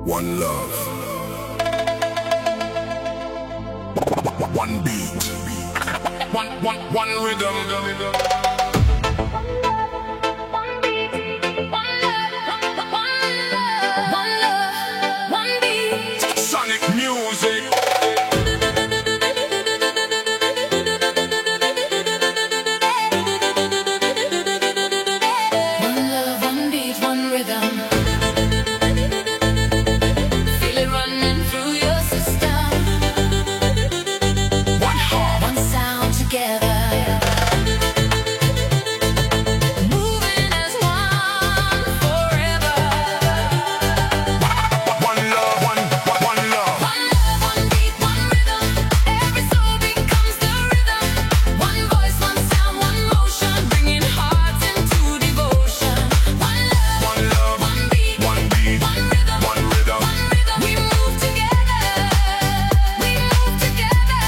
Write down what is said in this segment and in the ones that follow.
One love, one beat, one rhythm. Sonic music. One love, one beat, one rhythm. Feel it running through your system. One heart, One sound together. Moving as one forever. one love, one love. One love, one beat, one rhythm. Every soul becomes the rhythm. One voice, one sound, one motion, bringing hearts into devotion. One love, one beat, one beat, one rhythm, one rhythm. one rhythm. We move together. We move together.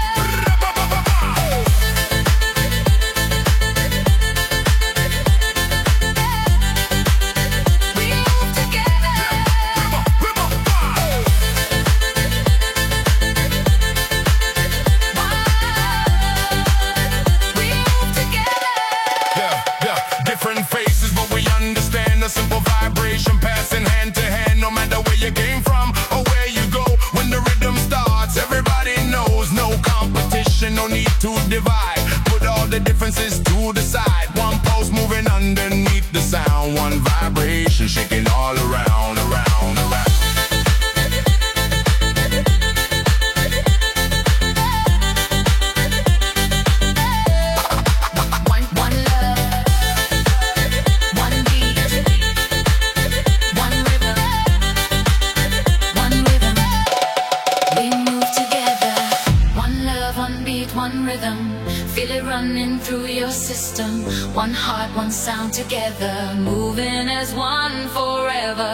We move together. We move together. Yeah. Different faces, but we understand the simple vibration passing hand to hand. No matter where you came from or where you go, when the rhythm starts, everybody knows. No competition, no need to divide. Put all the differences to the side. One pulse moving underneath the sound. One vibration shaking all around, around, around. One love, one beat, one rhythm, one rhythm. We move together. One love, one beat, one rhythm. Feel it running through your system. One heart, one sound together. Moving as one forever.